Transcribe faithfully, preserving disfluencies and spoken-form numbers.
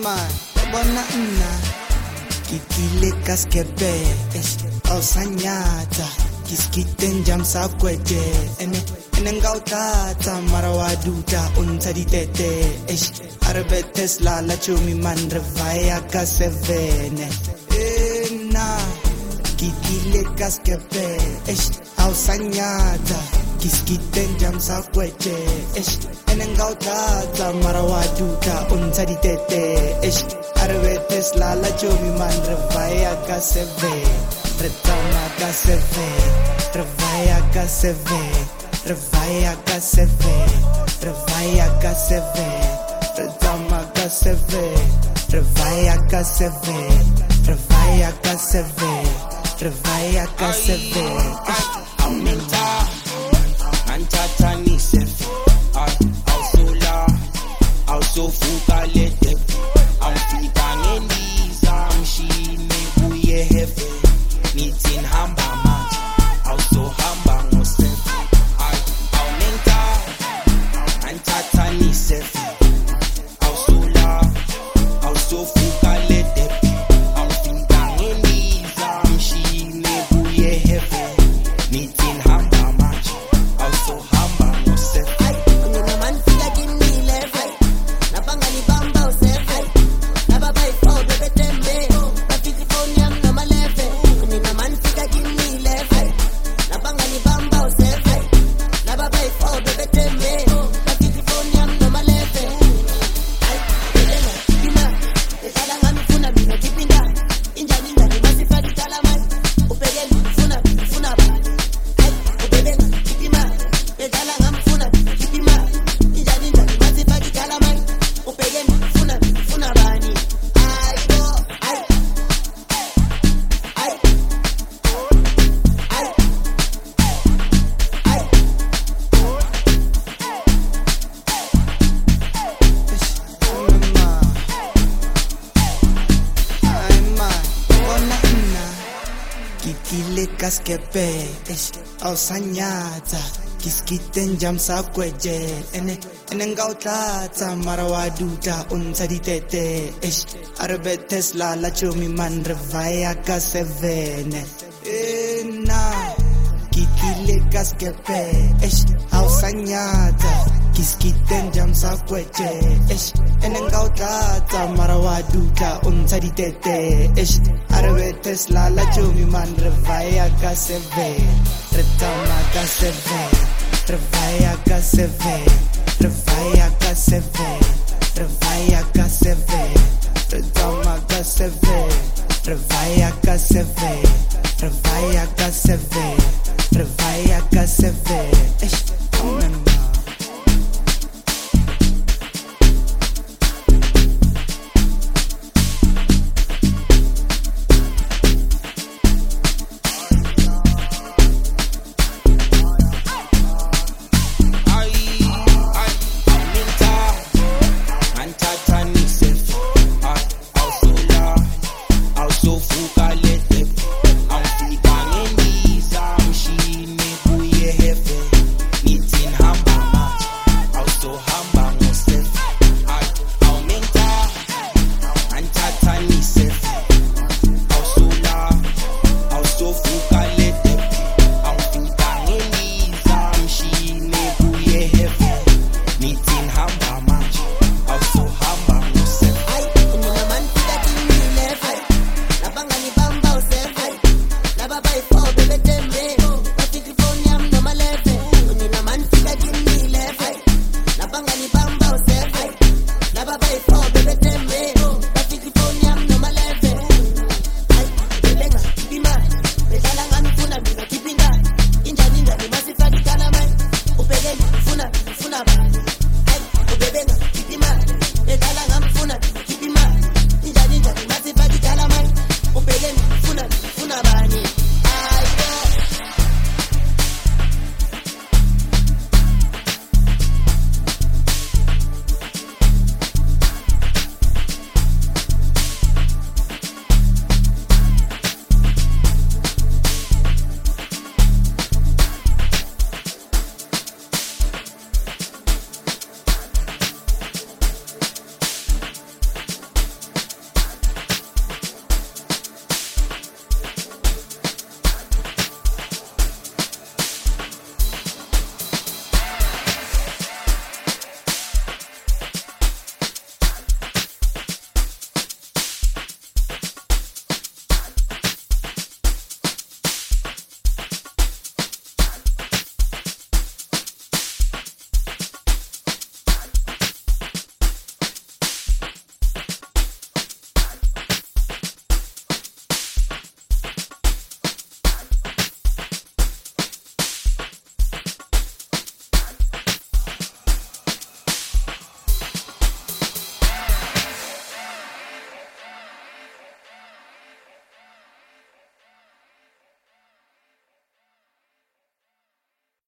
man, bona nna Ki kile kaskepe Au sanyata Kiskiten jam sa kwete Ene ene ngautata Marawaduta unta di tete Arbe Tesla la chumi man Revaya ka sevene Ena Ki kile kaskepe Au sanyata Kiskiten jam sa kwete Ene ngautata Marawaduta unta di tete Arbe Tesla la chumi man Revaya ka sevene Retama ka seve, revaya ka seve, revaya ka seve, revaya ka seve, retama ka seve, revaya ka seve, revaya ka seve, revaya ka seve. Aumenta, antata ni seve, au sola, au sofuka lete, au fika ngendiza mshine buye hefe. Meeting hamba manje, also hamba ngosef. Ay, aumenta, antata ni sef. Also la, also fuka lete. Au finka ngendiza mshine buye hefe. Meeting hamba manje, also hamba ngosef. Ay, kuna man fika kimi lefe. Napanga ni bamba usefe. Nababay fo bebe tembe. Rafiki phone yam na malefe. Nina man fika kimi lefe. Napanga ni bamba usefe. Nababay fo bebe tembe. Rafiki phone yam na malefe. Ay, belenga, bima. Ekala ngami funa bino kipinda. Injani ngani masifadi kalamai. Upegeli funa funa ba. Ay, ubelenga, bima. Ekala ngami funa kipima. Injani ngani masifadi kalamai. Upegeli funa funa bani. Ay, bo, ay. Ay. Ay. Ay. Ay man, bona nna Ki kile kaskepe Au sanyata Kiskiten jam sa kweje Ene ene ngautata Marawaduta unta di tete Arbe Tesla la chumi man Revaya ka sevene Ena Ki kile kaskepe Au sanyata Kiskiten jam sa kweje Ene ngautata Marawaduta unta di tete Arbe Tesla la chumi man Revaya ka sevene Retama ka sevene Revaya ka sevene Revaya ka sevene Revaya ka sevene Retama ka sevene Revaya ka sevene Revaya ka sevene Revaya ka sevene